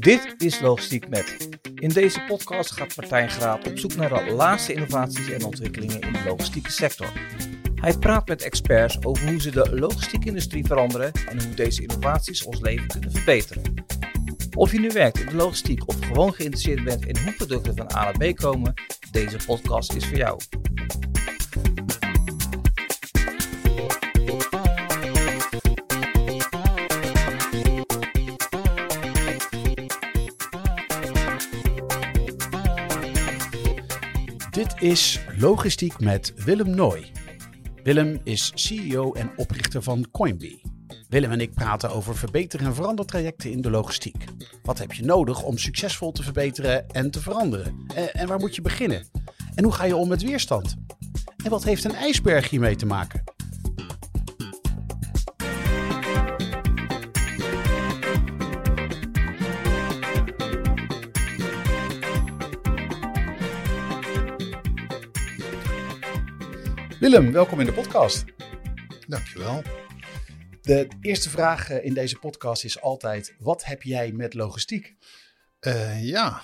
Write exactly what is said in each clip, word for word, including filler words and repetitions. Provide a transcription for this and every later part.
Dit is Logistiek Met. In deze podcast gaat Martijn Graat op zoek naar de laatste innovaties en ontwikkelingen in de logistieke sector. Hij praat met experts over hoe ze de logistieke industrie veranderen en hoe deze innovaties ons leven kunnen verbeteren. Of je nu werkt in de logistiek of gewoon geïnteresseerd bent in hoe producten van A naar B komen, deze podcast is voor jou. Dit is Logistiek met Willem Nooy. Willem is C E O en oprichter van Coinbee. Willem en ik praten over verbeter- en verandertrajecten in de logistiek. Wat heb je nodig om succesvol te verbeteren en te veranderen? En, en waar moet je beginnen? En hoe ga je om met weerstand? En wat heeft een ijsberg hiermee te maken? Willem, welkom in de podcast. Dankjewel. De eerste vraag in deze podcast is altijd: wat heb jij met logistiek? Uh, ja,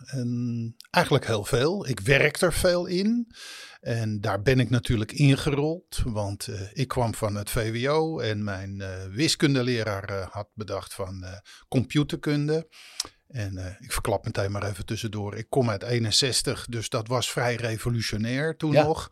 en eigenlijk heel veel. Ik werk er veel in. En daar ben ik natuurlijk ingerold. Want uh, ik kwam van het V W O en mijn uh, wiskundeleraar uh, had bedacht van uh, computerkunde. En uh, ik verklap meteen maar even tussendoor. Ik kom uit eenenzestig, dus dat was vrij revolutionair toen ja. nog.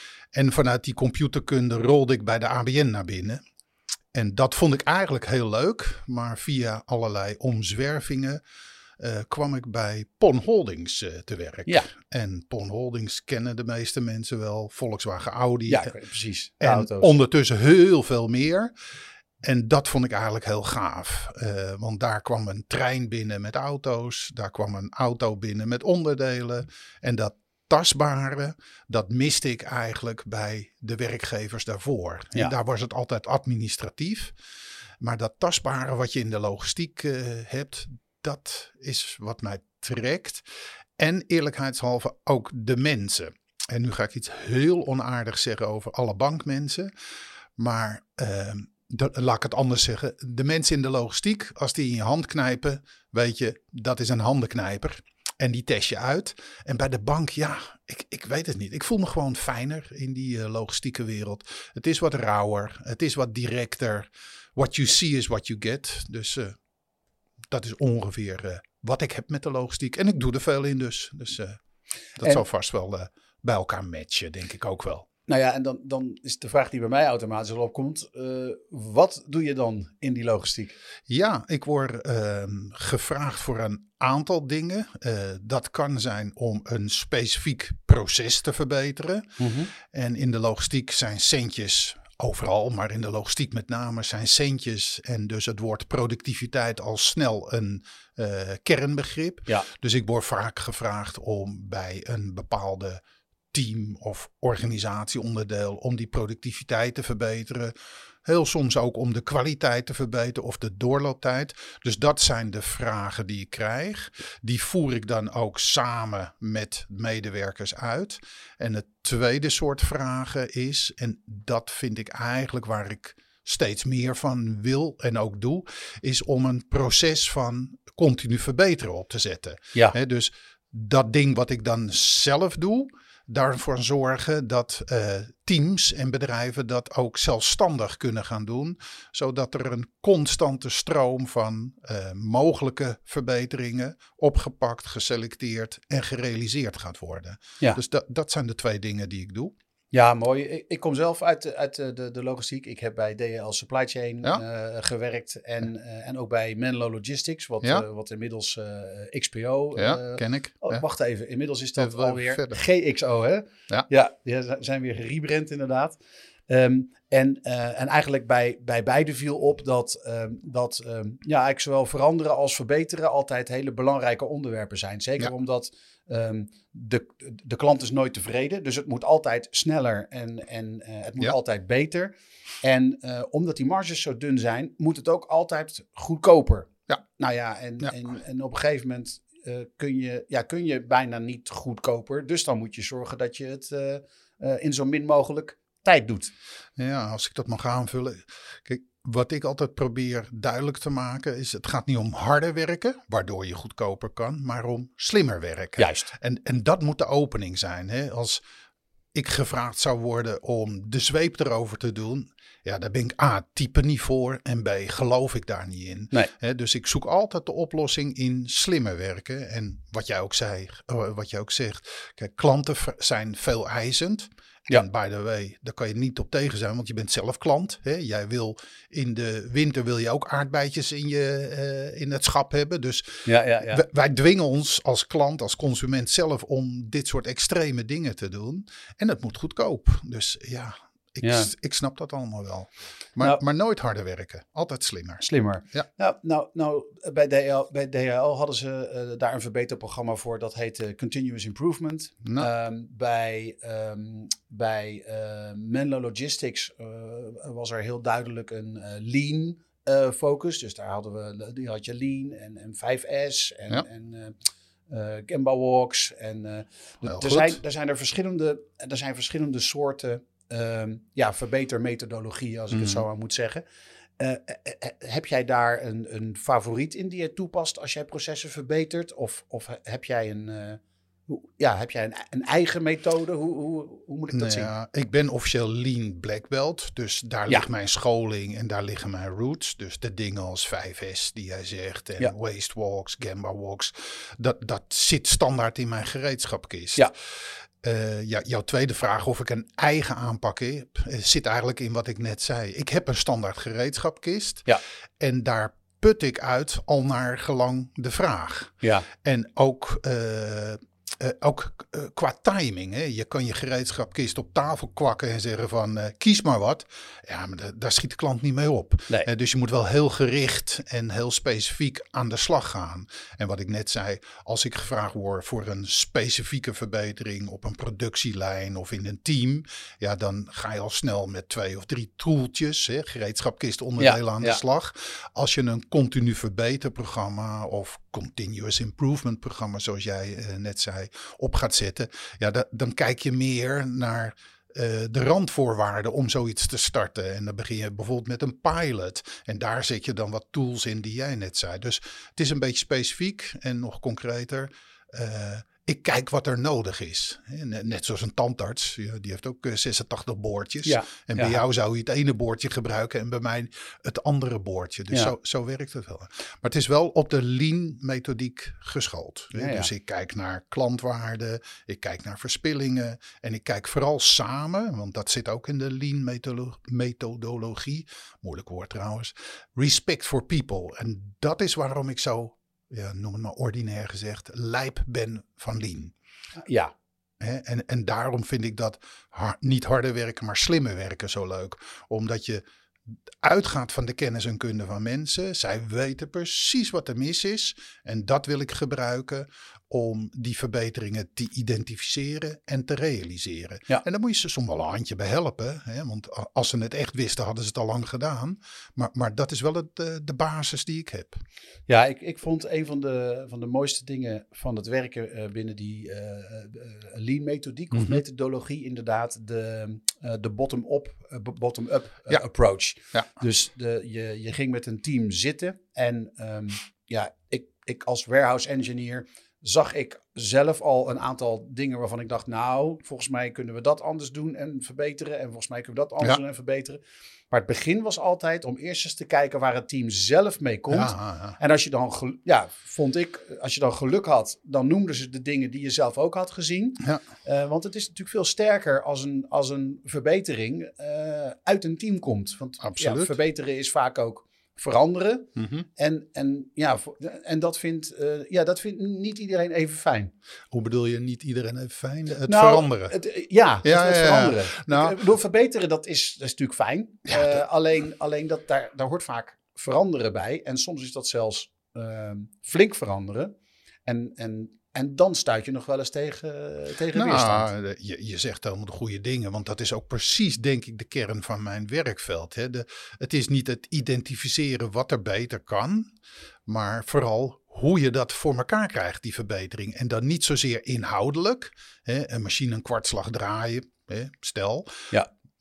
En vanuit die computerkunde rolde ik bij de A B N naar binnen. En dat vond ik eigenlijk heel leuk. Maar via allerlei omzwervingen uh, kwam ik bij Pon Holdings uh, te werk. Ja. En Pon Holdings kennen de meeste mensen wel. Volkswagen, Audi. Ja, precies. En auto's. Ondertussen heel veel meer. En dat vond ik eigenlijk heel gaaf. Uh, want daar kwam een trein binnen met auto's. Daar kwam een auto binnen met onderdelen. En dat tastbare, dat miste ik eigenlijk bij de werkgevers daarvoor. Ja. En daar was het altijd administratief. Maar dat tastbare wat je in de logistiek uh, hebt, dat is wat mij trekt. En eerlijkheidshalve ook de mensen. En nu ga ik iets heel onaardigs zeggen over alle bankmensen. Maar uh, dat, laat ik het anders zeggen. De mensen in de logistiek, als die in je hand knijpen, weet je, dat is een handenknijper. En die test je uit. En bij de bank, ja, ik, ik weet het niet. Ik voel me gewoon fijner in die uh, logistieke wereld. Het is wat rauwer. Het is wat directer. What you see is what you get. Dus uh, dat is ongeveer uh, wat ik heb met de logistiek. En ik doe er veel in dus. Dus uh, dat en, zal vast wel uh, bij elkaar matchen, denk ik ook wel. Nou ja, en dan, dan is de vraag die bij mij automatisch al opkomt. Uh, wat doe je dan in die logistiek? Ja, ik word uh, gevraagd voor een aantal dingen. Uh, dat kan zijn om een specifiek proces te verbeteren. Mm-hmm. En in de logistiek zijn centjes overal, maar in de logistiek met name zijn centjes. En dus het woord productiviteit al snel een uh, kernbegrip. Ja. Dus ik word vaak gevraagd om bij een bepaalde team of organisatieonderdeel om die productiviteit te verbeteren. Heel soms ook om de kwaliteit te verbeteren of de doorlooptijd. Dus dat zijn de vragen die ik krijg. Die voer ik dan ook samen met medewerkers uit. En het tweede soort vragen is, en dat vind ik eigenlijk waar ik steeds meer van wil en ook doe, is om een proces van continu verbeteren op te zetten. Ja. He, dus dat ding wat ik dan zelf doe, daarvoor zorgen dat uh, teams en bedrijven dat ook zelfstandig kunnen gaan doen. Zodat er een constante stroom van uh, mogelijke verbeteringen opgepakt, geselecteerd en gerealiseerd gaat worden. Ja. Dus dat, dat zijn de twee dingen die ik doe. Ja, mooi. Ik, ik kom zelf uit, uit de, de logistiek. Ik heb bij D H L Supply Chain ja. uh, gewerkt en, uh, en ook bij Menlo Logistics, wat, ja. uh, wat inmiddels uh, X P O. Ja, uh, ken ik. Oh, ja. Wacht even, inmiddels is dat ja, alweer verder. G X O, hè? Ja. Ja, die zijn weer gerebrand inderdaad. Um, en, uh, en eigenlijk bij, bij beide viel op dat, um, dat um, ja, eigenlijk zowel veranderen als verbeteren altijd hele belangrijke onderwerpen zijn. Zeker ja. omdat um, de, de klant is nooit tevreden. Dus het moet altijd sneller en, en uh, het moet ja. altijd beter. En uh, omdat die marges zo dun zijn, moet het ook altijd goedkoper. Ja. Nou ja, en, ja. en, en op een gegeven moment uh, kun, je, ja, kun je bijna niet goedkoper. Dus dan moet je zorgen dat je het uh, uh, in zo min mogelijk tijd doet. Ja, als ik dat mag aanvullen. Kijk, wat ik altijd probeer duidelijk te maken is, het gaat niet om harder werken, waardoor je goedkoper kan, maar om slimmer werken. Juist. En, en dat moet de opening zijn. Hè? Als ik gevraagd zou worden om de zweep erover te doen, ja, daar ben ik A, type niet voor en B, geloof ik daar niet in. Nee. Hè, dus ik zoek altijd de oplossing in slimmer werken. En wat jij ook zei, uh, wat jij ook zegt, kijk, klanten zijn veel eisend. Ja. En by the way, daar kan je niet op tegen zijn, want je bent zelf klant. Hè? Jij wil in de winter wil je ook aardbeidjes in, je, uh, in het schap hebben. Dus Ja, ja, ja. wij, wij dwingen ons als klant, als consument zelf om dit soort extreme dingen te doen. En het moet goedkoop. Dus ja, ik, Ja. ik snap dat allemaal wel. Maar, Nou, maar nooit harder werken. Altijd slimmer. Slimmer. Ja. Nou, nou, nou bij, D H L, bij D H L hadden ze uh, daar een verbeterprogramma voor. Dat heette Continuous Improvement. Nou. Um, bij um, bij uh, Menlo Logistics uh, was er heel duidelijk een uh, lean uh, focus. Dus daar hadden we, die had je lean en, en vijf S en, Ja. en uh, uh, Gemba walks. En uh, Heel er, goed. zijn, er zijn er verschillende, er zijn verschillende soorten um, ja, verbetermethodologieën, als ik Mhm. het zo aan moet zeggen. Uh, uh, uh, heb jij daar een, een favoriet in die je toepast als jij processen verbetert? Of, of heb jij een, uh, hoe, ja, heb jij een, een eigen methode? Hoe, hoe, hoe moet ik dat Nou zien? ja, ik ben officieel Lean Black Belt, dus daar Ja. ligt mijn scholing en daar liggen mijn roots. Dus de dingen als vijf S die jij zegt en Ja. waste walks, Gemba walks, dat, dat zit standaard in mijn gereedschapkist. Ja. Uh, ja, jouw tweede vraag of ik een eigen aanpak heb, uh, zit eigenlijk in wat ik net zei. Ik heb een standaard gereedschapkist Ja. en daar put ik uit al naar gelang de vraag. Ja, En ook, uh, uh, ook uh, qua timing. Hè? Je kan je gereedschapkist op tafel kwakken en zeggen van uh, kies maar wat. Ja, maar da- daar schiet de klant niet mee op. nee. Uh, dus je moet wel heel gericht en heel specifiek aan de slag gaan. En wat ik net zei, als ik gevraagd word voor een specifieke verbetering op een productielijn of in een team, ja, dan ga je al snel met twee of drie toeltjes, hè, gereedschapkist onderdelen Ja, aan de ja. slag. Als je een continu verbeterprogramma of continuous improvement programma, zoals jij uh, net zei, op gaat zetten, ja, da- dan kijk je meer naar uh, de randvoorwaarden om zoiets te starten. En dan begin je bijvoorbeeld met een pilot. En daar zet je dan wat tools in die jij net zei. Dus het is een beetje specifiek en nog concreter. Uh, ik kijk wat er nodig is. Net zoals een tandarts, die heeft ook zesentachtig boordjes. Ja, en ja. bij jou zou je het ene boordje gebruiken en bij mij het andere boordje. Dus Ja. zo, zo werkt het wel. Maar het is wel op de lean methodiek geschoold. Ja, ja. Dus ik kijk naar klantwaarden, ik kijk naar verspillingen en ik kijk vooral samen, want dat zit ook in de lean methodolo- methodologie. Moeilijk woord trouwens. Respect for people. En dat is waarom ik zo, ja, noem het maar ordinair gezegd, lijp ben van lean. Ja, Hè? En, en daarom vind ik dat har- niet harder werken, maar slimmer werken zo leuk. Omdat je uitgaat van de kennis en kunde van mensen. Zij weten precies wat er mis is. En dat wil ik gebruiken om die verbeteringen te identificeren en te realiseren. Ja. En daar moet je ze soms wel een handje bij helpen. Hè? Want a- als ze het echt wisten, hadden ze het al lang gedaan. Maar, maar dat is wel het, uh, de basis die ik heb. ja ik, ik vond een van de, van de mooiste dingen van het werken uh, binnen die uh, uh, lean methodiek of Mhm. methodologie inderdaad de, uh, de bottom-up uh, bottom-up uh, Ja. approach. Ja. Dus de, je, je ging met een team zitten en um, ja, ik, ik als warehouse engineer zag ik zelf al een aantal dingen waarvan ik dacht, nou, volgens mij kunnen we dat anders doen en verbeteren. En volgens mij kunnen we dat anders Ja. doen en verbeteren. Maar het begin was altijd om eerst eens te kijken waar het team zelf mee komt. Ja, ja. En als je dan, gel- ja, vond ik, als je dan geluk had, dan noemden ze de dingen die je zelf ook had gezien. Ja. Uh, want het is natuurlijk veel sterker als een, als een verbetering uh, uit een team komt. Want Absoluut. ja, verbeteren is vaak ook veranderen. Mhm. En, en, ja, voor- en dat, vindt, uh, ja, dat vindt niet iedereen even fijn. Hoe bedoel je niet iedereen even fijn? Het Nou, veranderen. Het, uh, ja, Ja, het, het ja, ja. veranderen. Nou- Ik bedoel, verbeteren, dat is, dat is natuurlijk fijn. Ja, Uh, dat- alleen alleen dat daar, daar hoort vaak veranderen bij. En soms is dat zelfs uh, flink veranderen. En, en, en dan stuit je nog wel eens tegen, tegen weerstand. Nou, de- je, je zegt helemaal de goede dingen, want dat is ook precies, denk ik, de kern van mijn werkveld. Hè. De, het is niet het identificeren wat er beter kan, maar vooral hoe je dat voor elkaar krijgt, die verbetering. En dan niet zozeer inhoudelijk, hè, een machine een kwartslag draaien, hè, stel. Ja.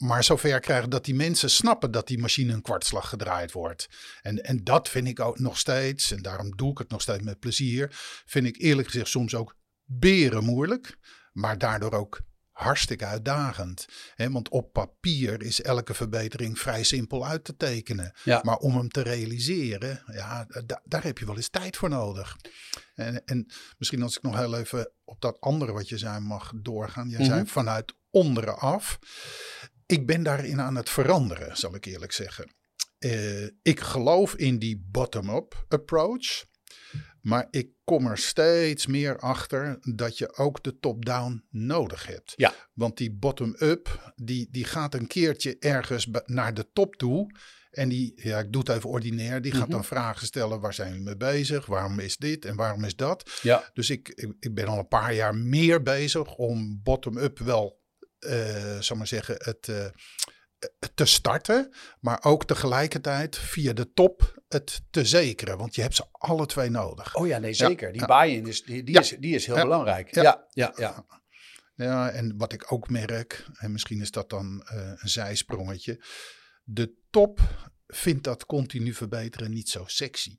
maar zover krijgen dat die mensen snappen dat die machine een kwartslag gedraaid wordt. En, en dat vind ik ook nog steeds, en daarom doe ik het nog steeds met plezier, vind ik eerlijk gezegd soms ook beren moeilijk, maar daardoor ook hartstikke uitdagend. He, want op papier is elke verbetering vrij simpel uit te tekenen. Ja. Maar om hem te realiseren, ja, da- daar heb je wel eens tijd voor nodig. En, en misschien als ik nog heel even op dat andere wat je zei mag doorgaan. Jij Mm-hmm. zei vanuit onderen af. Ik ben daarin aan het veranderen, zal ik eerlijk zeggen. Uh, ik geloof in die bottom-up approach. Maar ik kom er steeds meer achter dat je ook de top-down nodig hebt. Ja. Want die bottom-up, die, die gaat een keertje ergens naar de top toe. En die, ja, ik doe het even ordinair, die gaat Mm-hmm. dan vragen stellen. Waar zijn jullie mee bezig? Waarom is dit en waarom is dat? Ja. Dus ik, ik, ik ben al een paar jaar meer bezig om bottom-up wel, uh, zal maar zeggen, het... Uh, te starten, maar ook tegelijkertijd via de top het te zekeren. Want je hebt ze alle twee nodig. Oh ja, nee, zeker. Ja, die ja. buy-in is, die, die Ja. is, die is heel Ja. belangrijk. Ja. Ja, ja, ja. Ja, en wat ik ook merk, en misschien is dat dan uh, een zijsprongetje. De top vindt dat continu verbeteren niet zo sexy.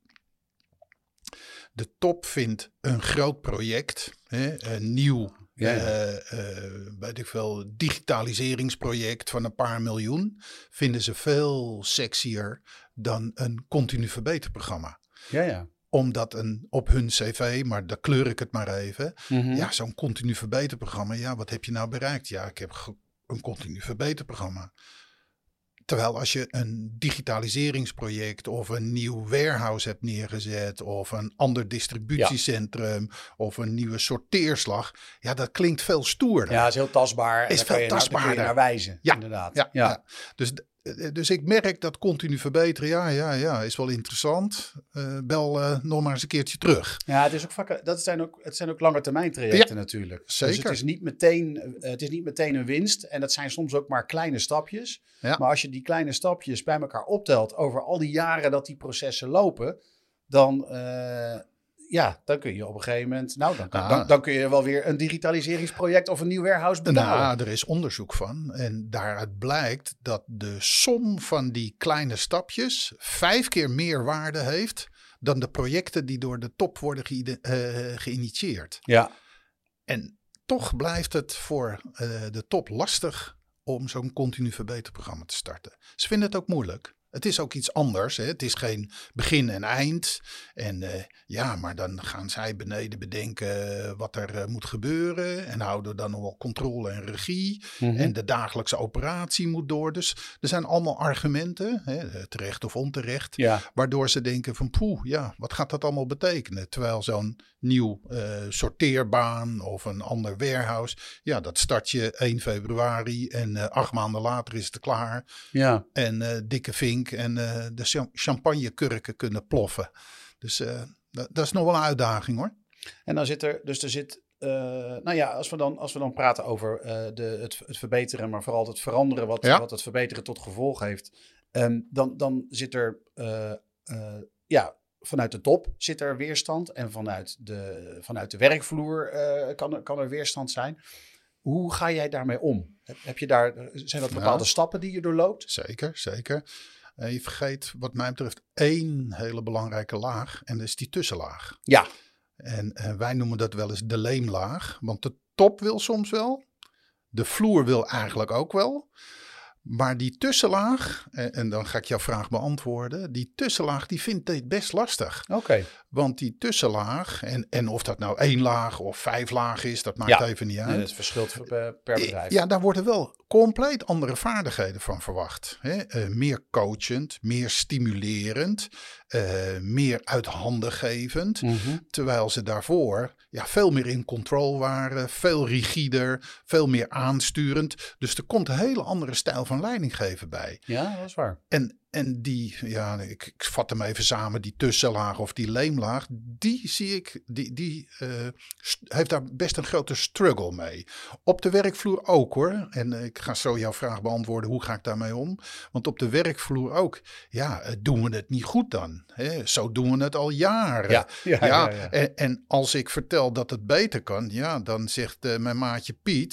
De top vindt een groot project, hè, een nieuw Ja, ja. Uh, uh, weet ik veel, digitaliseringsproject van een paar miljoen, vinden ze veel sexier dan een continu verbeterprogramma. Ja, ja. Omdat een, op hun cv, maar daar kleur ik het maar even, Mm-hmm. ja, zo'n continu verbeterprogramma, ja, wat heb je nou bereikt? Ja, ik heb ge- een continu verbeterprogramma. Terwijl als je een digitaliseringsproject of een nieuw warehouse hebt neergezet of een ander distributiecentrum ja. of een nieuwe sorteerslag, ja, dat klinkt veel stoerder. Ja, is heel tastbaar. Is en veel daar kun je, tastbaarder. Naar, daar kun je naar wijzen, ja, inderdaad. Ja, ja. ja. Dus, dus ik merk dat continu verbeteren, ja, ja, ja, is wel interessant. Uh, bel uh, nog maar eens een keertje terug. Ja, het, is ook vaak, dat zijn ook, het zijn ook lange termijn trajecten ja, natuurlijk. Zeker. Dus het is, niet meteen, uh, het is niet meteen een winst. En dat zijn soms ook maar kleine stapjes. Ja. Maar als je die kleine stapjes bij elkaar optelt over al die jaren dat die processen lopen, dan, uh, ja, dan kun je op een gegeven moment, nou, dan, nou, dan, dan kun je wel weer een digitaliseringsproject of een nieuw warehouse betalen. Nou, er is onderzoek van en daaruit blijkt dat de som van die kleine stapjes vijf keer meer waarde heeft dan de projecten die door de top worden ge- uh, geïnitieerd. Ja. En toch blijft het voor uh, de top lastig om zo'n continu verbeterprogramma te starten. Ze vinden het ook moeilijk. Het is ook iets anders. Hè? Het is geen begin en eind. En uh, ja, maar dan gaan zij beneden bedenken wat er uh, moet gebeuren. En houden dan nog wel controle en regie. Mm-hmm. En de dagelijkse operatie moet door. Dus er zijn allemaal argumenten, hè, terecht of onterecht. Ja. Waardoor ze denken van poeh, ja, wat gaat dat allemaal betekenen? Terwijl zo'n nieuw uh, sorteerbaan of een ander warehouse. Ja, dat start je één februari en uh, acht maanden later is het klaar. Ja. En uh, dikke vink. En uh, de champagnekurken kunnen ploffen. Dus uh, dat, dat is nog wel een uitdaging hoor. En dan zit er, dus er zit, uh, nou ja, als we dan, als we dan praten over uh, de, het, het verbeteren, maar vooral het veranderen wat, ja. wat het verbeteren tot gevolg heeft. Um, dan, dan zit er, uh, uh, ja, vanuit de top zit er weerstand en vanuit de, vanuit de werkvloer uh, kan, er, kan er weerstand zijn. Hoe ga jij daarmee om? Heb je daar, zijn dat bepaalde ja. stappen die je doorloopt? Zeker, zeker. Uh, je vergeet wat mij betreft één hele belangrijke laag en dat is die tussenlaag. Ja. En uh, wij noemen dat wel eens de leemlaag, want de top wil soms wel, de vloer wil eigenlijk ook wel. Maar die tussenlaag, en, en dan ga ik jouw vraag beantwoorden, die tussenlaag die vindt dit best lastig. Oké. Okay. Want die tussenlaag, en, en of dat nou één laag of vijf laag is, dat maakt ja. even niet uit. Nee, het verschilt per, per bedrijf. Ja, daar worden wel compleet andere vaardigheden van verwacht. Hè? Uh, meer coachend, meer stimulerend, uh, meer uit handen gevend. Mm-hmm. Terwijl ze daarvoor ja, veel meer in controle waren, veel rigider, veel meer aansturend. Dus er komt een hele andere stijl van leidinggeven bij. Ja, dat is waar. En, en die, ja, ik, ik vat hem even samen, die tussenlaag of die leemlaag, die zie ik, die, die uh, st- heeft daar best een grote struggle mee. Op de werkvloer ook hoor. En uh, ik ga zo jouw vraag beantwoorden, hoe ga ik daarmee om? Want op de werkvloer ook, ja, uh, doen we het niet goed dan? Hè? Zo doen we het al jaren. Ja, ja, ja, ja, ja. En, en als ik vertel dat het beter kan, ja, dan zegt uh, mijn maatje Piet,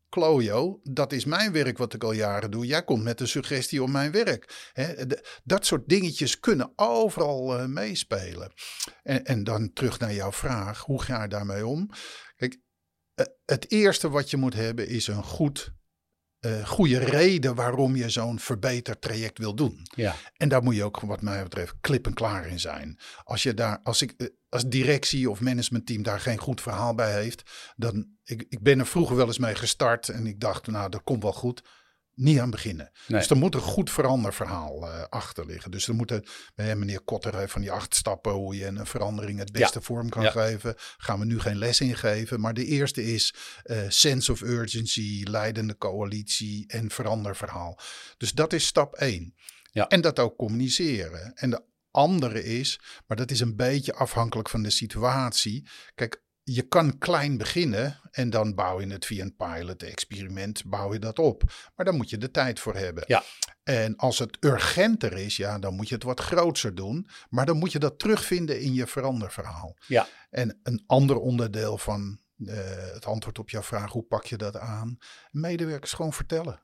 Klojo, dat is mijn werk wat ik al jaren doe. Jij komt met een suggestie om mijn werk. Hè, de, dat soort dingetjes kunnen overal uh, meespelen. En, en dan terug naar jouw vraag. Hoe ga je daarmee om? Kijk, uh, het eerste wat je moet hebben is een goed, uh, goede reden waarom je zo'n verbeterd traject wil doen. Ja. En daar moet je ook wat mij betreft klip en klaar in zijn. Als je daar, als ik... Uh, Als directie of managementteam daar geen goed verhaal bij heeft, dan, ik, ik ben er vroeger wel eens mee gestart en ik dacht, nou, dat komt wel goed. Niet aan beginnen. Nee. Dus er moet een goed veranderverhaal uh, achter liggen. Dus er moeten, uh, meneer Kotter heeft van die acht stappen hoe je een verandering het beste ja. vorm kan ja. geven. Gaan we nu geen les in geven. Maar de eerste is uh, sense of urgency, leidende coalitie en veranderverhaal. Dus dat is stap één. Ja. En dat ook communiceren. En de andere is, maar dat is een beetje afhankelijk van de situatie. Kijk, je kan klein beginnen en dan bouw je het via een pilot, experiment, bouw je dat op. Maar dan moet je de tijd voor hebben. Ja. En als het urgenter is, ja, dan moet je het wat groter doen. Maar dan moet je dat terugvinden in je veranderverhaal. Ja. En een ander onderdeel van uh, het antwoord op jouw vraag, hoe pak je dat aan? Medewerkers gewoon vertellen.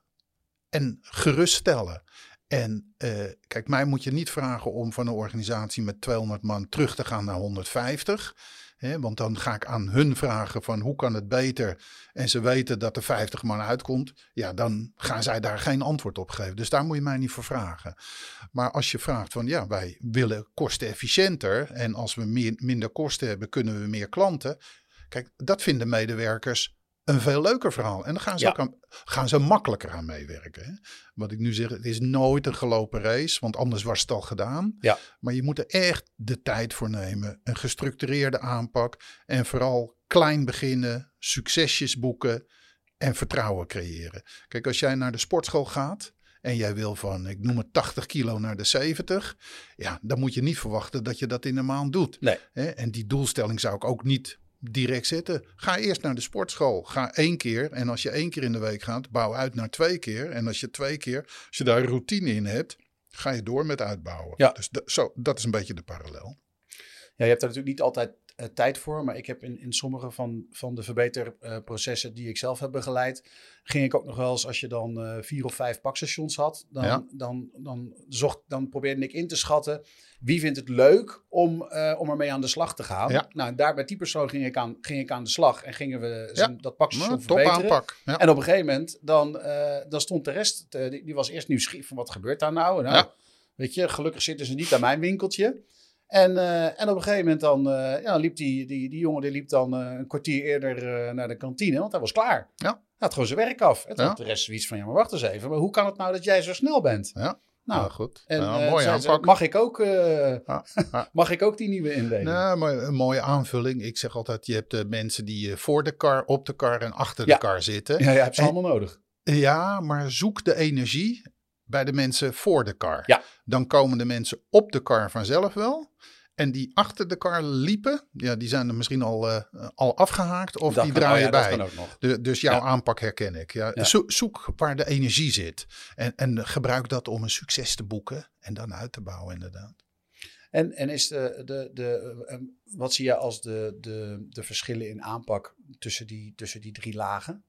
En geruststellen. En uh, kijk, mij moet je niet vragen om van een organisatie met tweehonderd man terug te gaan naar honderdvijftig. Hè, want dan ga ik aan hun vragen van hoe kan het beter. En ze weten dat er vijftig man uitkomt. Ja, dan gaan zij daar geen antwoord op geven. Dus daar moet je mij niet voor vragen. Maar als je vraagt van ja, wij willen kosten efficiënter. En als we meer, minder kosten hebben, kunnen we meer klanten. Kijk, dat vinden medewerkers een veel leuker verhaal. En dan gaan ze, ja. ook aan, gaan ze makkelijker aan meewerken. Hè? Wat ik nu zeg, het is nooit een gelopen race. Want anders was het al gedaan. Ja. Maar je moet er echt de tijd voor nemen. Een gestructureerde aanpak. En vooral klein beginnen. Succesjes boeken. En vertrouwen creëren. Kijk, als jij naar de sportschool gaat. En jij wil van, ik noem het tachtig kilo naar de zeventig. Ja, dan moet je niet verwachten dat je dat in een maand doet. Nee. Hè? En die doelstelling zou ik ook niet direct zetten. Ga eerst naar de sportschool. Ga één keer. En als je één keer in de week gaat, bouw uit naar twee keer. En als je twee keer, als je daar routine in hebt, ga je door met uitbouwen. Ja. Dus de, zo, dat is een beetje de parallel. Ja, je hebt er natuurlijk niet altijd uh, tijd voor. Maar ik heb in, in sommige van, van de verbeterprocessen uh, die ik zelf heb begeleid, ging ik ook nog wel eens, als je dan uh, vier of vijf pakstations had, dan, ja. dan, dan, zocht, dan probeerde ik in te schatten, wie vindt het leuk om, uh, om ermee aan de slag te gaan? Ja. Nou, daar bij die persoon ging ik aan, ging ik aan de slag en gingen we ja. dat pakstation nou, verbeteren. Top aanpak. Ja. En op een gegeven moment, dan, uh, dan stond de rest, uh, die, die was eerst nieuwsgierig van wat gebeurt daar nou? nou ja. Weet je, gelukkig zitten ze niet aan mijn winkeltje. En, uh, en op een gegeven moment dan, uh, ja, dan liep die, die, die jongen die liep dan uh, een kwartier eerder uh, naar de kantine, want hij was klaar. Ja. Hij had gewoon zijn werk af. En toen ja. had de rest zoiets van, ja, maar wacht eens even. Maar hoe kan het nou dat jij zo snel bent? Ja. Nou, nou goed. En, nou, uh, mooi aanpak. Mag ik, ook, uh, ja. Ja. mag ik ook die nieuwe indeling? Nou, maar een mooie aanvulling. Ik zeg altijd, je hebt uh, mensen die uh, voor de kar, op de kar en achter ja. de kar zitten. Ja, je hebt ze en, allemaal nodig. Ja, maar zoek de energie bij de mensen voor de kar. Ja. Dan komen de mensen op de kar vanzelf wel. En die achter de kar liepen, ja, die zijn er misschien al, uh, al afgehaakt of dat die kan, draaien oh ja, bij. Dat kan ook nog. De, dus jouw ja. aanpak herken ik. Ja. Ja. Zo, zoek waar de energie zit. En, en gebruik dat om een succes te boeken en dan uit te bouwen inderdaad. En, en is de, de, de, um, wat zie je als de, de, de verschillen in aanpak tussen die, tussen die drie lagen?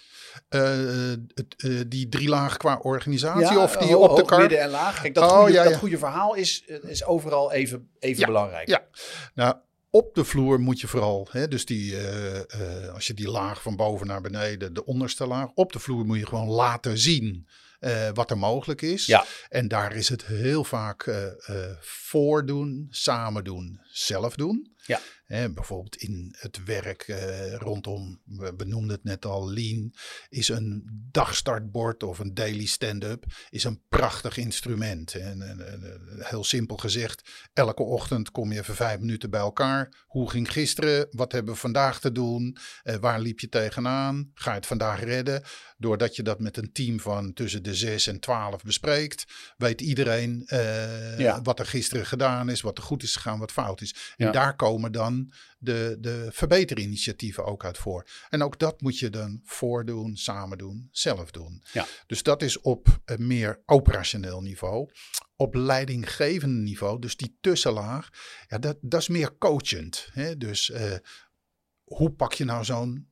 Uh, uh, die drie laag qua organisatie ja, of die ho- op de kar? midden en laag. Kijk, dat, oh, goede, ja, ja. dat goede verhaal is, is overal even, even ja, belangrijk. Ja, nou, op de vloer moet je vooral, hè, dus die, uh, uh, als je die laag van boven naar beneden, de onderste laag, op de vloer moet je gewoon laten zien uh, wat er mogelijk is. Ja. En daar is het heel vaak uh, uh, voordoen, samen doen, zelf doen. Ja. He, bijvoorbeeld in het werk uh, rondom, we benoemden het net al, Lean, is een dagstartbord of een daily stand-up is een prachtig instrument. En, en, en, heel simpel gezegd, elke ochtend kom je even vijf minuten bij elkaar. Hoe ging gisteren? Wat hebben we vandaag te doen? Uh, waar liep je tegenaan? Ga je het vandaag redden? Doordat je dat met een team van tussen de zes en twaalf bespreekt, weet iedereen uh, ja. wat er gisteren gedaan is, wat er goed is gegaan, wat fout is. En ja. daar komen dan de, de verbeterinitiatieven ook uit voor. En ook dat moet je dan voordoen, samen doen, zelf doen. Ja. Dus dat is op een meer operationeel niveau. Op leidinggevend niveau, dus die tussenlaag, ja, dat, dat is meer coachend. Hè? Dus uh, hoe pak je nou zo'n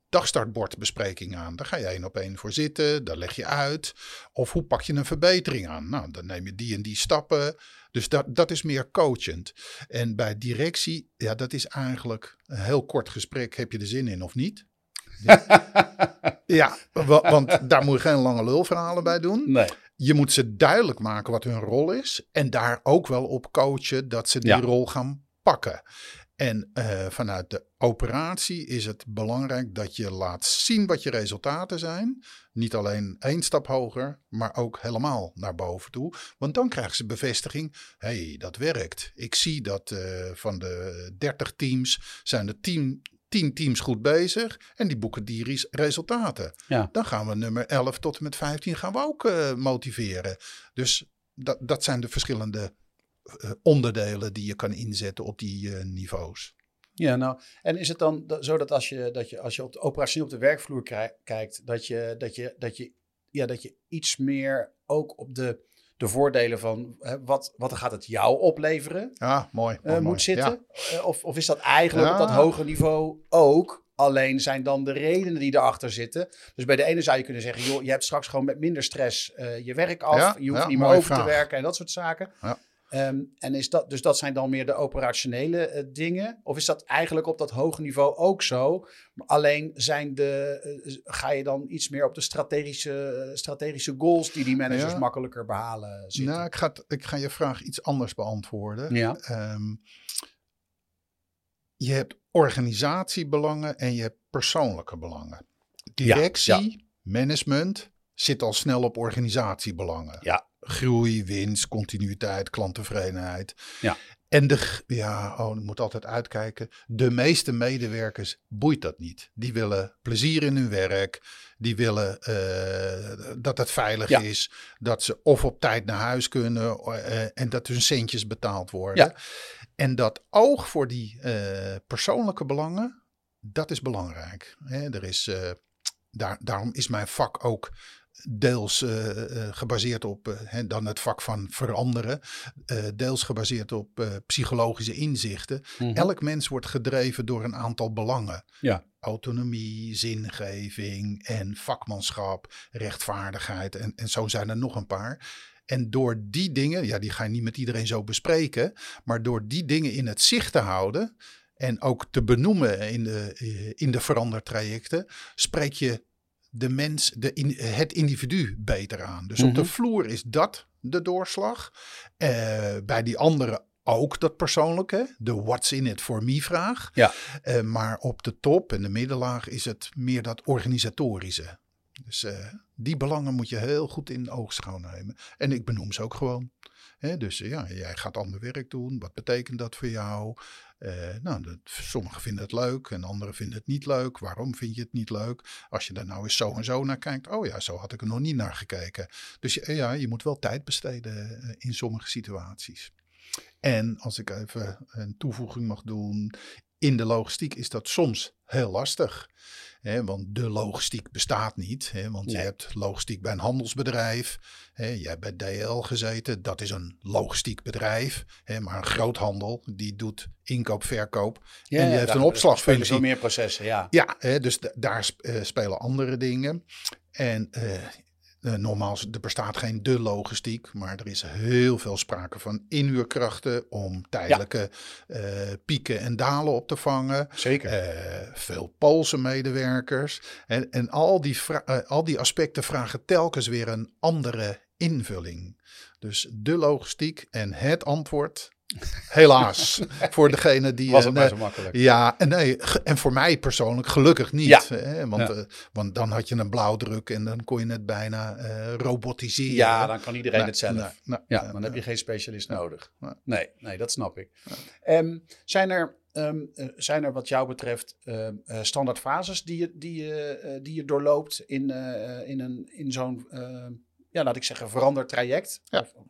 dagstartbordbespreking aan. Daar ga je één op één voor zitten, daar leg je uit. Of hoe pak je een verbetering aan? Nou, dan neem je die en die stappen. Dus dat, dat is meer coachend. En bij directie, ja, dat is eigenlijk een heel kort gesprek. Heb je er zin in of niet? Ja, ja wa- want daar moet je geen lange lulverhalen bij doen. Nee. Je moet ze duidelijk maken wat hun rol is. En daar ook wel op coachen dat ze die Ja. rol gaan pakken. En uh, vanuit de operatie is het belangrijk dat je laat zien wat je resultaten zijn. Niet alleen één stap hoger, maar ook helemaal naar boven toe. Want dan krijgen ze bevestiging. Hé, hey, dat werkt. Ik zie dat uh, van de dertig teams zijn er tien, tien teams goed bezig. En die boeken die res- resultaten. Ja. Dan gaan we nummer elf tot en met vijftien gaan we ook uh, motiveren. Dus dat, dat zijn de verschillende Uh, onderdelen die je kan inzetten op die uh, niveaus. Ja, nou, en is het dan zo dat als je, dat je, als je op de operationeel op de werkvloer krij- kijkt, dat je, dat, je, dat, je, ja, dat je iets meer ook op de, de voordelen van hè, wat, wat gaat het jou opleveren Ja, mooi. uh, mooi moet mooi. zitten? Ja. Uh, of, of is dat eigenlijk Ja. op dat hoge niveau ook? Alleen zijn dan de redenen die erachter zitten. Dus bij de ene zou je kunnen zeggen, joh, je hebt straks gewoon met minder stress uh, je werk af. Ja, je hoeft ja, niet meer mooie over vraag. te werken en dat soort zaken. Ja. Um, en is dat, dus dat zijn dan meer de operationele uh, dingen? Of is dat eigenlijk op dat hoge niveau ook zo? Maar alleen zijn de, uh, ga je dan iets meer op de strategische, uh, strategische goals die die managers Ja. makkelijker behalen zitten? Nou, ik ga, t- ik ga je vraag iets anders beantwoorden. Ja. Um, je hebt organisatiebelangen en je hebt persoonlijke belangen. Directie, Ja, ja. management zit al snel op organisatiebelangen. Ja. Groei, winst, continuïteit, klanttevredenheid. Ja. En de, ja, oh, ik moet altijd uitkijken. De meeste medewerkers boeit dat niet. Die willen plezier in hun werk. Die willen uh, dat het veilig ja. is. Dat ze of op tijd naar huis kunnen. Uh, en dat hun centjes betaald worden. Ja. En dat oog voor die uh, persoonlijke belangen, dat is belangrijk. Hè, er is, uh, daar, daarom is mijn vak ook deels uh, uh, gebaseerd op uh, hè, dan het vak van veranderen. Uh, deels gebaseerd op uh, psychologische inzichten. Mm-hmm. Elk mens wordt gedreven door een aantal belangen. Ja. Autonomie, zingeving en vakmanschap, rechtvaardigheid. En, en zo zijn er nog een paar. En door die dingen, ja, die ga je niet met iedereen zo bespreken. Maar door die dingen in het zicht te houden en ook te benoemen in de, in de verandertrajecten, spreek je de mens, de in, het individu beter aan. Dus mm-hmm. op de vloer is dat de doorslag. Uh, bij die andere ook dat persoonlijke, de what's in it for me vraag. Ja. Uh, maar op de top en de middenlaag is het meer dat organisatorische. Dus uh, die belangen moet je heel goed in oogschouw nemen. En ik benoem ze ook gewoon. He, dus uh, ja, jij gaat ander werk doen. Wat betekent dat voor jou? Uh, nou, dat, sommigen vinden het leuk en anderen vinden het niet leuk. Waarom vind je het niet leuk? Als je daar nou eens zo en zo naar kijkt. Oh ja, zo had ik er nog niet naar gekeken. Dus uh, ja, je moet wel tijd besteden uh, in sommige situaties. En als ik even een toevoeging mag doen. In de logistiek is dat soms heel lastig. He, want de logistiek bestaat niet. He, want nee. je hebt logistiek bij een handelsbedrijf. He, je hebt bij D L gezeten. Dat is een logistiek bedrijf. He, maar een groothandel die doet inkoop, verkoop. Ja, en die ja, heeft daar, een opslagfunctie. Er veel meer processen, ja. Ja, he, dus d- daar uh, spelen andere dingen. En uh, Uh, nogmaals, er bestaat geen de logistiek, maar er is heel veel sprake van inhuurkrachten om tijdelijke ja. uh, pieken en dalen op te vangen. Zeker. Uh, veel Poolse medewerkers. En, en al, die vra- uh, al die aspecten vragen telkens weer een andere invulling. Dus de logistiek en het antwoord. Helaas, voor degene die... Was het uh, maar zo makkelijk. Ja, en, nee, en voor mij persoonlijk gelukkig niet. Ja. Hè, want, Ja. uh, want dan had je een blauwdruk en dan kon je het bijna uh, robotiseren. Ja, dan kan iedereen nee, het zelf. Nee, nee, ja, nee, dan nee. heb je geen specialist nee. nodig. Nee. Nee, nee, dat snap ik. Nee. Um, zijn, er, um, uh, zijn er wat jou betreft uh, uh, standaard fases die je, die, je, uh, die je doorloopt in, uh, in, een, in zo'n, uh, ja, laat ik zeggen, veranderd traject? Ja. Of,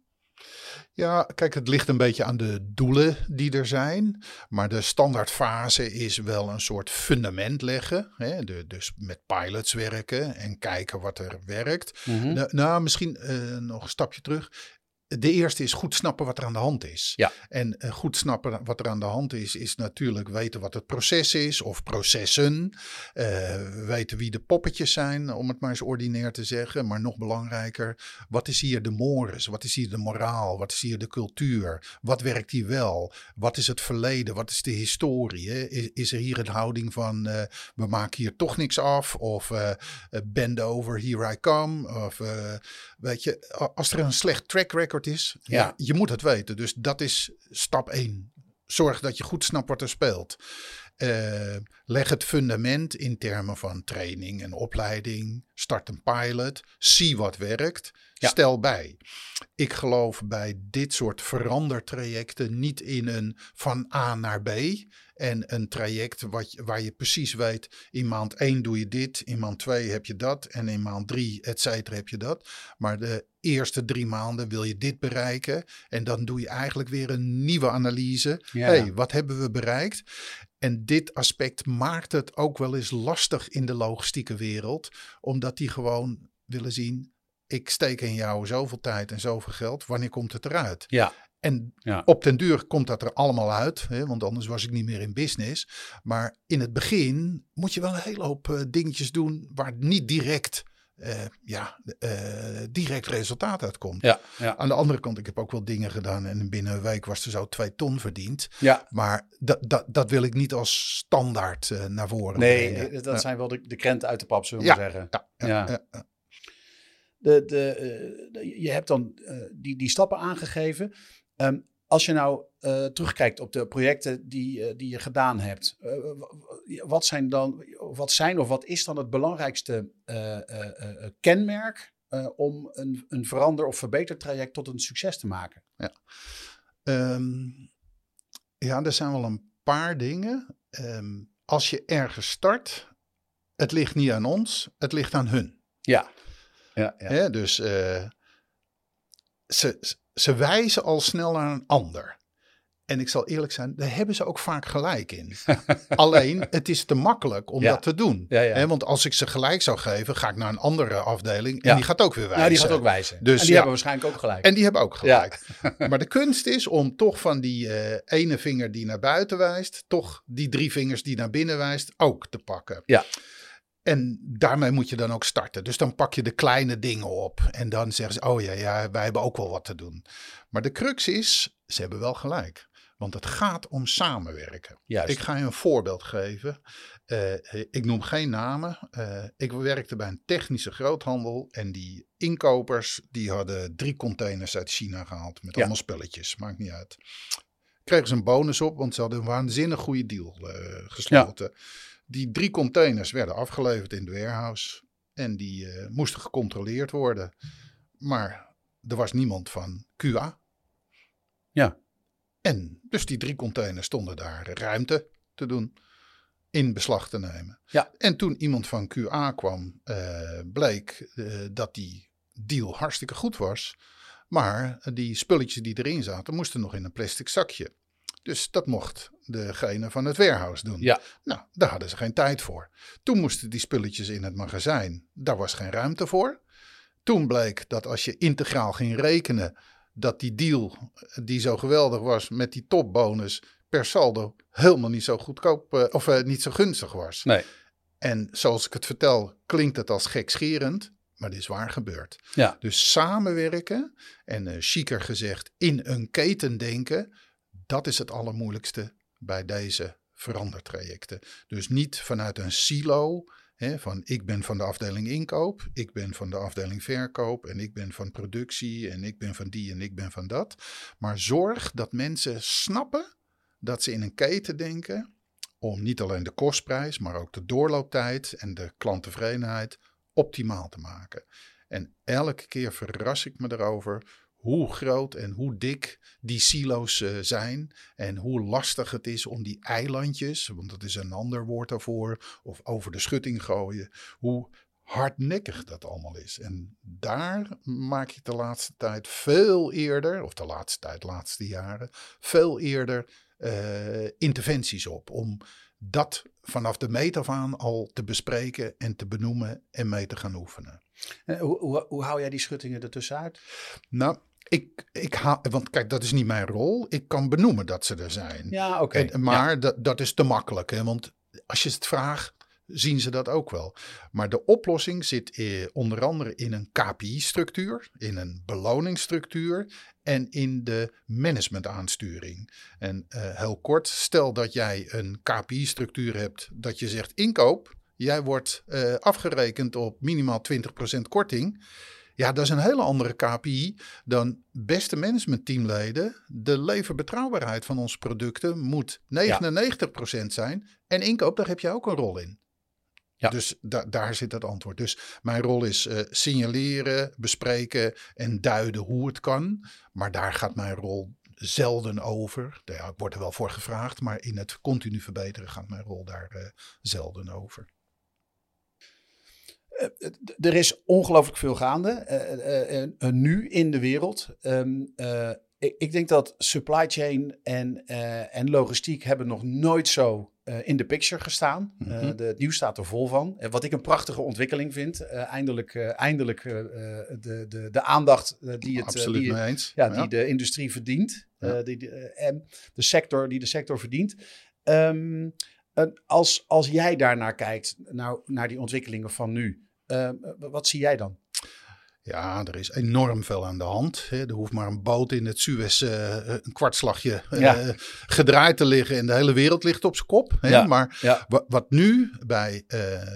Ja, kijk, het ligt een beetje aan de doelen die er zijn. Maar de standaardfase is wel een soort fundament leggen. Hè? De, dus met pilots werken en kijken wat er werkt. mm-hmm. Nou, nou, misschien uh, nog een stapje terug. de eerste is goed snappen wat er aan de hand is. Ja. En uh, goed snappen wat er aan de hand is, is natuurlijk weten wat het proces is of processen. Uh, weten wie de poppetjes zijn, om het maar eens ordinair te zeggen. Maar nog belangrijker, wat is hier de mores? Wat is hier de moraal? Wat is hier de cultuur? Wat werkt hier wel? Wat is het verleden? Wat is de historie? Hè? Is, is er hier een houding van uh, we maken hier toch niks af? Of uh, bend over, here I come? Of uh, weet je, als er een slecht track record is, ja. Ja, je moet het weten. Dus dat is stap één. Zorg dat je goed snapt wat er speelt. Uh, leg het fundament in termen van training en opleiding. Start een pilot. Zie wat werkt. Ja. Stel bij. Ik geloof bij dit soort verandertrajecten niet in een van A naar B. En een traject wat, waar je precies weet, in maand één doe je dit, in maand twee heb je dat en in maand drie, et cetera, heb je dat. Maar de eerste drie maanden wil je dit bereiken en dan doe je eigenlijk weer een nieuwe analyse. Ja. Hey, wat hebben we bereikt? En dit aspect maakt het ook wel eens lastig in de logistieke wereld, omdat die gewoon willen zien, ik steek in jou zoveel tijd en zoveel geld, wanneer komt het eruit? Ja. En ja. op den duur komt dat er allemaal uit, hè, want anders was ik niet meer in business. Maar in het begin moet je wel een hele hoop uh, dingetjes doen waar niet direct, uh, ja, uh, direct resultaat uitkomt. Ja, ja. Aan de andere kant, ik heb ook wel dingen gedaan en binnen een week was er zo twee ton verdiend. Ja. Maar dat, dat, dat wil ik niet als standaard uh, naar voren nee, brengen. Nee, dat ja. zijn wel de, de krenten uit de pap, zullen we ja. maar zeggen. Ja, ja, ja. ja, ja. De, de, uh, de, je hebt dan uh, die, die stappen aangegeven. Um, als je nou uh, terugkijkt op de projecten die, uh, die je gedaan hebt, uh, wat zijn dan, wat zijn of wat is dan het belangrijkste uh, uh, uh, kenmerk uh, om een, een verander- of verbetertraject tot een succes te maken? Ja, um, ja er zijn wel een paar dingen. Um, als je ergens start, het ligt niet aan ons, het ligt aan hun. Ja. Ja, ja. Ja, dus uh, ze, ze wijzen al snel naar een ander. En ik zal eerlijk zijn, daar hebben ze ook vaak gelijk in. Alleen, het is te makkelijk om ja. dat te doen. Ja, ja. He, want als ik ze gelijk zou geven, ga ik naar een andere afdeling. En ja. die gaat ook weer wijzen. Ja, die gaat ook wijzen. Dus, en die ja, hebben waarschijnlijk ook gelijk. En die hebben ook gelijk. Ja. Maar de kunst is om toch van die uh, ene vinger die naar buiten wijst, toch die drie vingers die naar binnen wijst, ook te pakken. Ja. En daarmee moet je dan ook starten. Dus dan pak je de kleine dingen op. En dan zeggen ze, oh ja, ja, wij hebben ook wel wat te doen. Maar de crux is, ze hebben wel gelijk. Want het gaat om samenwerken. Juist. Ik ga je een voorbeeld geven. Uh, ik noem geen namen. Uh, ik werkte bij een technische groothandel. En die inkopers, die hadden drie containers uit China gehaald. Met ja. allemaal spulletjes, maakt niet uit. Kregen ze een bonus op, want ze hadden een waanzinnig goede deal uh, gesloten. Ja. Die drie containers werden afgeleverd in de warehouse. En die uh, moesten gecontroleerd worden. Maar er was niemand van Q A. Ja. En dus die drie containers stonden daar ruimte te doen. In beslag te nemen. Ja. En toen iemand van Q A kwam, uh, bleek uh, dat die deal hartstikke goed was. Maar die spulletjes die erin zaten, moesten nog in een plastic zakje. Dus dat mocht degene van het warehouse doen. Ja. Nou, daar hadden ze geen tijd voor. Toen moesten die spulletjes in het magazijn. Daar was geen ruimte voor. Toen bleek dat als je integraal ging rekenen, dat die deal die zo geweldig was met die topbonus per saldo helemaal niet zo goedkoop uh, of uh, niet zo gunstig was. Nee. En zoals ik het vertel, klinkt het als gekscherend, maar dit is waar gebeurd. Ja. Dus samenwerken en uh, chiquer gezegd in een keten denken, dat is het allermoeilijkste bij deze verandertrajecten. Dus niet vanuit een silo, hè, van ik ben van de afdeling inkoop, ik ben van de afdeling verkoop en ik ben van productie en ik ben van die en ik ben van dat. Maar zorg dat mensen snappen dat ze in een keten denken om niet alleen de kostprijs, maar ook de doorlooptijd en de klanttevredenheid optimaal te maken. En elke keer verras ik me erover hoe groot en hoe dik die silo's uh, zijn en hoe lastig het is om die eilandjes, want dat is een ander woord daarvoor, of over de schutting gooien, hoe hardnekkig dat allemaal is. En daar maak ik de laatste tijd veel eerder, of de laatste tijd, de laatste jaren, veel eerder uh, interventies op, om dat vanaf de meet af aan al te bespreken en te benoemen en mee te gaan oefenen. Uh, hoe, hoe, hoe hou jij die schuttingen ertussenuit? Nou, Ik, ik ha- want kijk, dat is niet mijn rol. Ik kan benoemen dat ze er zijn. Ja, oké. Okay. Maar ja. dat, dat is te makkelijk. Hè? Want als je het vraagt, zien ze dat ook wel. Maar de oplossing zit eh, onder andere in een K P I-structuur, in een beloningsstructuur en in de managementaansturing. En uh, heel kort, stel dat jij een K P I-structuur hebt dat je zegt inkoop, jij wordt uh, afgerekend op minimaal twintig procent korting. Ja, dat is een hele andere K P I dan beste managementteamleden. De leverbetrouwbaarheid van onze producten moet negenennegentig procent zijn. En inkoop, daar heb jij ook een rol in. Ja. Dus da- daar zit het antwoord. Dus mijn rol is uh, signaleren, bespreken en duiden hoe het kan. Maar daar gaat mijn rol zelden over. Ja, ik word er wel voor gevraagd, maar in het continu verbeteren gaat mijn rol daar uh, zelden over. Uh, er is ongelooflijk veel gaande uh, uh, uh, nu in de wereld. Um, uh, ik, ik denk dat supply chain en, uh, en logistiek hebben nog nooit zo uh, in de picture gestaan. Mm-hmm. Uh, de, het nieuws staat er vol van. Uh, wat ik een prachtige ontwikkeling vind. Uh, eindelijk uh, eindelijk uh, de, de, de aandacht uh, die, het, Absoluut uh, die, mee eens. Ja, ja. die de industrie verdient. Ja. Uh, die, die, uh, en de sector die de sector verdient. Um, uh, als, als jij daarnaar kijkt, nou, naar die ontwikkelingen van nu. Uh, wat zie jij dan? Ja, er is enorm veel aan de hand. Hè. Er hoeft maar een boot in het Suez uh, een kwartslagje uh, ja. gedraaid te liggen en de hele wereld ligt op zijn kop. Hè. Ja. Maar ja. w- wat nu bij uh,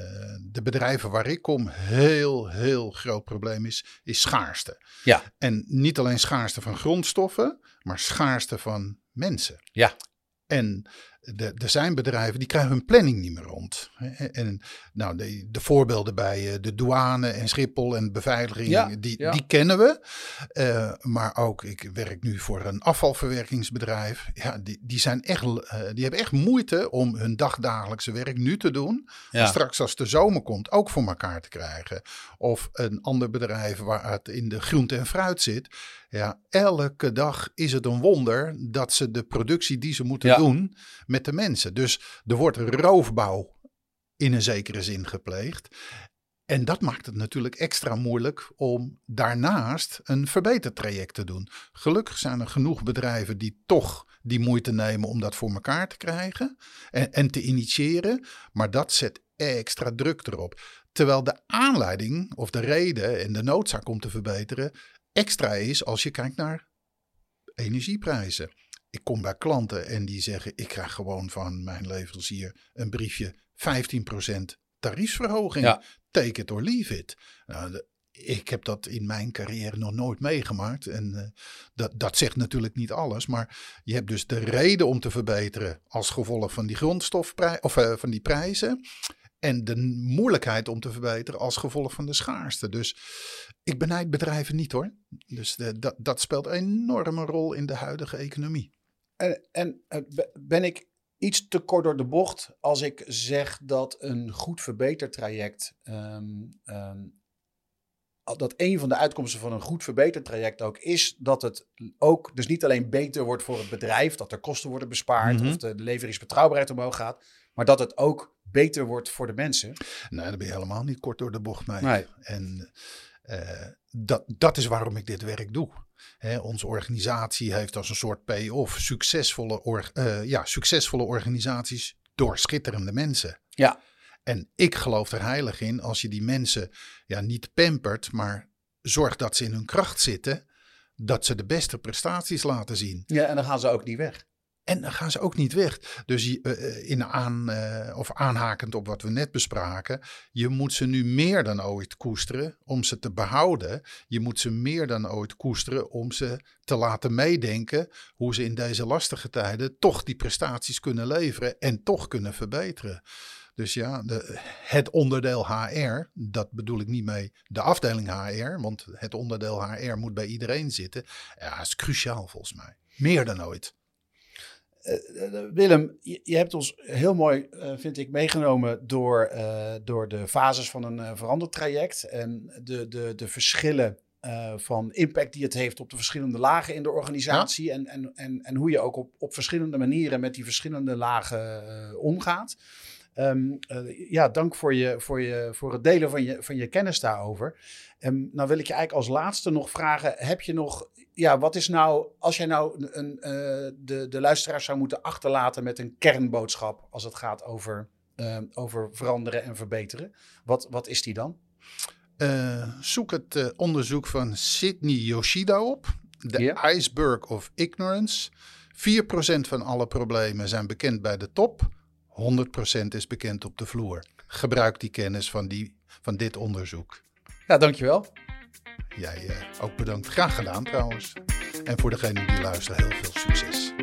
de bedrijven waar ik kom heel, heel groot probleem is, is schaarste. Ja. En niet alleen schaarste van grondstoffen, maar schaarste van mensen. Ja. En de, er zijn bedrijven die krijgen hun planning niet meer rond. En nou, de, de voorbeelden bij de douane en Schiphol en beveiliging, ja, die, ja. die kennen we. Uh, maar ook, ik werk nu voor een afvalverwerkingsbedrijf. Ja, die, die, zijn echt, uh, die hebben echt moeite om hun dagdagelijkse werk nu te doen. Ja. En straks als de zomer komt ook voor elkaar te krijgen. Of een ander bedrijf waar het in de groente en fruit zit. Ja, elke dag is het een wonder dat ze de productie die ze moeten ja. doen met de mensen. Dus er wordt roofbouw in een zekere zin gepleegd. En dat maakt het natuurlijk extra moeilijk om daarnaast een verbetertraject te doen. Gelukkig zijn er genoeg bedrijven die toch die moeite nemen om dat voor elkaar te krijgen en, en te initiëren. Maar dat zet extra druk erop. Terwijl de aanleiding of de reden en de noodzaak om te verbeteren extra is als je kijkt naar energieprijzen. Ik kom bij klanten en die zeggen, ik krijg gewoon van mijn leverancier een briefje vijftien procent tariefsverhoging. Ja. Take it or leave it. Nou, de, ik heb dat in mijn carrière nog nooit meegemaakt. En uh, dat, dat zegt natuurlijk niet alles. Maar je hebt dus de reden om te verbeteren als gevolg van die grondstofprijs of uh, van die prijzen. En de moeilijkheid om te verbeteren als gevolg van de schaarste. Dus ik benijd bedrijven niet hoor. Dus de, dat, dat speelt een enorme rol in de huidige economie. En, en ben ik iets te kort door de bocht als ik zeg dat een goed verbetertraject, um, um, dat een van de uitkomsten van een goed verbetertraject ook is dat het ook dus niet alleen beter wordt voor het bedrijf, dat er kosten worden bespaard mm-hmm. of de, de leveringsbetrouwbaarheid omhoog gaat, maar dat het ook beter wordt voor de mensen. Nee, dat ben je helemaal niet kort door de bocht mee. Nee. En uh, dat, dat is waarom ik dit werk doe. He, onze organisatie heeft als een soort payoff succesvolle, or, uh, ja, succesvolle organisaties door schitterende mensen. Ja. En ik geloof er heilig in als je die mensen ja, niet pampert, maar zorgt dat ze in hun kracht zitten, dat ze de beste prestaties laten zien. Ja, en dan gaan ze ook niet weg. En dan gaan ze ook niet weg. Dus uh, in aan, uh, of aanhakend op wat we net bespraken. Je moet ze nu meer dan ooit koesteren om ze te behouden. Je moet ze meer dan ooit koesteren om ze te laten meedenken hoe ze in deze lastige tijden toch die prestaties kunnen leveren en toch kunnen verbeteren. Dus ja, de, het onderdeel H R, dat bedoel ik niet mee de afdeling H R, want het onderdeel H R moet bij iedereen zitten. Ja, is cruciaal volgens mij. Meer dan ooit. Uh, Willem, je, je hebt ons heel mooi, uh, vind ik, meegenomen door, uh, door de fases van een uh, verandertraject en de, de, de verschillen uh, van impact die het heeft op de verschillende lagen in de organisatie ja. en, en, en, en hoe je ook op, op verschillende manieren met die verschillende lagen uh, omgaat. Um, uh, ja, dank voor, je, voor, je, voor het delen van je, van je kennis daarover. Um, nou wil ik je eigenlijk als laatste nog vragen, heb je nog, ja, wat is nou, als jij nou een, uh, de, de luisteraars zou moeten achterlaten met een kernboodschap als het gaat over, uh, over veranderen en verbeteren, wat, wat is die dan? Uh, zoek het uh, onderzoek van Sydney Yoshida op, The Ja. Iceberg of Ignorance. vier procent van alle problemen zijn bekend bij de top, honderd procent is bekend op de vloer. Gebruik die kennis van, die, van dit onderzoek. Ja, dankjewel. Jij uh, ook bedankt. Graag gedaan trouwens. En voor degene die luisteren, heel veel succes.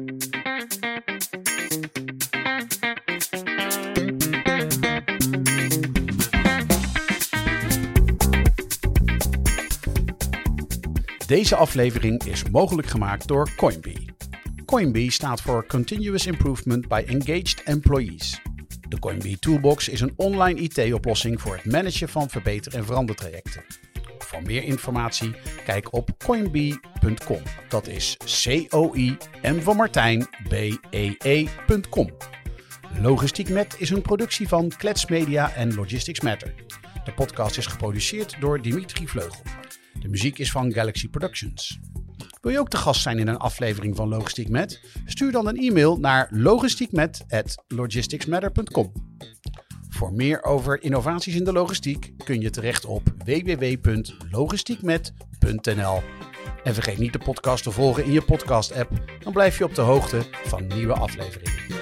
Deze aflevering is mogelijk gemaakt door Coinbee. Coinbee staat voor Continuous Improvement by Engaged Employees. De Coinbee Toolbox is een online I T-oplossing voor het managen van verbeter- en verandertrajecten. Voor meer informatie kijk op coinbee punt com. Dat is C O I M van Martijn B E E punt com. Logistiek Met is een productie van Klets Media en Logistics Matter. De podcast is geproduceerd door Dimitri Vleugel. De muziek is van Galaxy Productions. Wil je ook te gast zijn in een aflevering van Logistiek Met? Stuur dan een e-mail naar logistiekmet at logisticsmatter punt com. Voor meer over innovaties in de logistiek kun je terecht op w w w punt logistiekmet punt n l. En vergeet niet de podcast te volgen in je podcast-app, dan blijf je op de hoogte van nieuwe afleveringen.